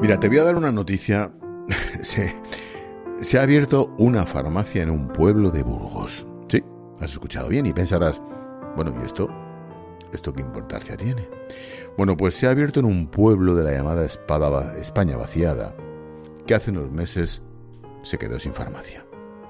Mira, te voy a dar una noticia. Se ha abierto una farmacia en un pueblo de Burgos. Sí, has escuchado bien y pensarás, bueno, ¿y esto qué importancia tiene? Bueno, pues se ha abierto en un pueblo de la llamada España vaciada, que hace unos meses se quedó sin farmacia.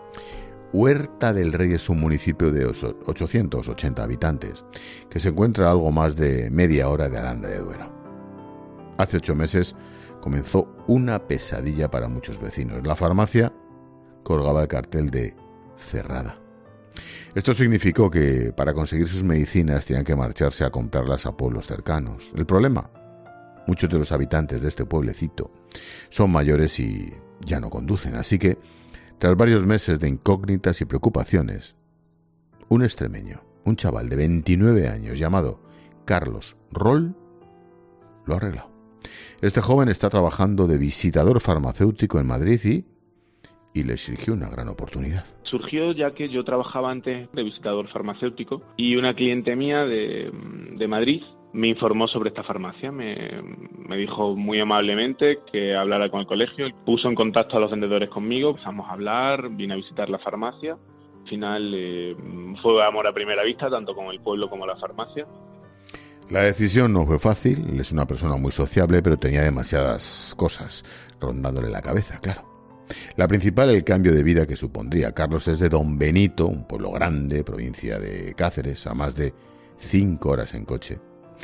Huerta del Rey es un municipio de 880 habitantes, que se encuentra a algo más de media hora de Aranda de Duero. Hace 8 meses comenzó una pesadilla para muchos vecinos. La farmacia colgaba el cartel de cerrada. Esto significó que para conseguir sus medicinas tenían que marcharse a comprarlas a pueblos cercanos. El problema, muchos de los habitantes de este pueblecito son mayores y ya no conducen, así que tras varios meses de incógnitas y preocupaciones, un extremeño, un chaval de 29 años llamado Carlos Roll, lo ha arreglado. Este joven está trabajando de visitador farmacéutico en Madrid y le surgió una gran oportunidad. Surgió ya que yo trabajaba antes de visitador farmacéutico y una cliente mía de Madrid me informó sobre esta farmacia. Me dijo muy amablemente que hablara con el colegio, puso en contacto a los vendedores conmigo, empezamos a hablar, vine a visitar la farmacia. Al final fue amor a primera vista, tanto con el pueblo como la farmacia. La decisión no fue fácil, él es una persona muy sociable, pero tenía demasiadas cosas rondándole la cabeza, claro. La principal, el cambio de vida que supondría. Carlos es de Don Benito, un pueblo grande, provincia de Cáceres, a más de 5 horas en coche.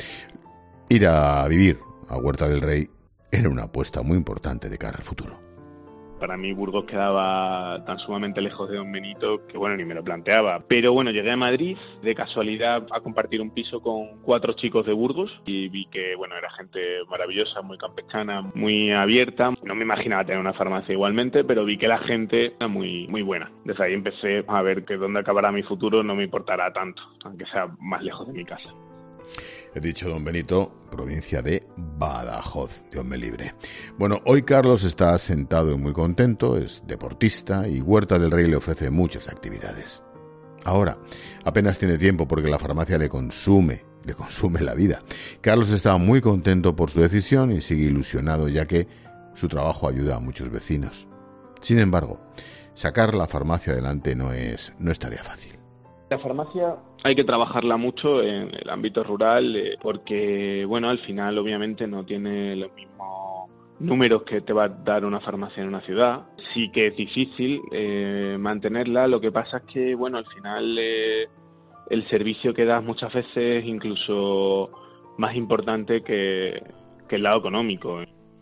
Ir a vivir a Huerta del Rey era una apuesta muy importante de cara al futuro. Para mí Burgos quedaba tan sumamente lejos de Don Benito que bueno, ni me lo planteaba. Pero bueno, llegué a Madrid de casualidad a compartir un piso con 4 chicos de Burgos y vi que bueno, era gente maravillosa, muy campechana, muy abierta. No me imaginaba tener una farmacia igualmente, pero vi que la gente era muy, muy buena. Desde ahí empecé a ver que dónde acabará mi futuro no me importará tanto, aunque sea más lejos de mi casa. He dicho Don Benito, provincia de Badajoz, Dios me libre. Bueno, hoy Carlos está sentado y muy contento, es deportista y Huerta del Rey le ofrece muchas actividades. Ahora, apenas tiene tiempo porque la farmacia le consume la vida. Carlos está muy contento por su decisión y sigue ilusionado ya que su trabajo ayuda a muchos vecinos. Sin embargo, sacar la farmacia adelante no es tarea fácil. La farmacia hay que trabajarla mucho en el ámbito rural porque, bueno, al final obviamente no tiene los mismos números que te va a dar una farmacia en una ciudad. Sí que es difícil mantenerla, lo que pasa es que, bueno, al final el servicio que das muchas veces es incluso más importante que el lado económico.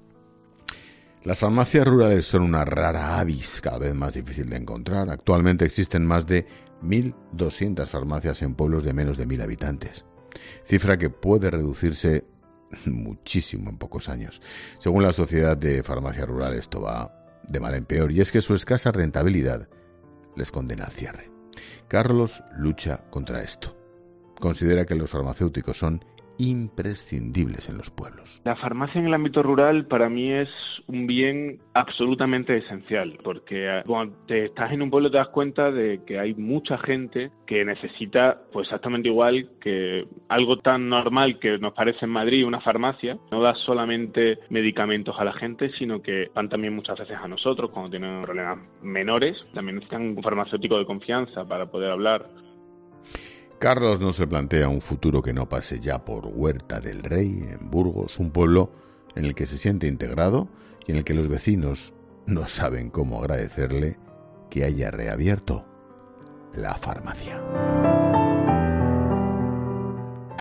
Las farmacias rurales son una rara avis, cada vez más difícil de encontrar. Actualmente existen más de 1.200 farmacias en pueblos de menos de 1.000 habitantes, cifra que puede reducirse muchísimo en pocos años. Según la Sociedad de Farmacia Rural, esto va de mal en peor, y es que su escasa rentabilidad les condena al cierre. Carlos lucha contra esto. Considera que los farmacéuticos son imprescindibles en los pueblos. La farmacia en el ámbito rural para mí es un bien absolutamente esencial, porque cuando estás en un pueblo te das cuenta de que hay mucha gente que necesita pues exactamente igual que algo tan normal que nos parece en Madrid, una farmacia. No da solamente medicamentos a la gente, sino que van también muchas veces a nosotros cuando tienen problemas menores. También necesitan un farmacéutico de confianza para poder hablar. Carlos no se plantea un futuro que no pase ya por Huerta del Rey, en Burgos, un pueblo en el que se siente integrado y en el que los vecinos no saben cómo agradecerle que haya reabierto la farmacia.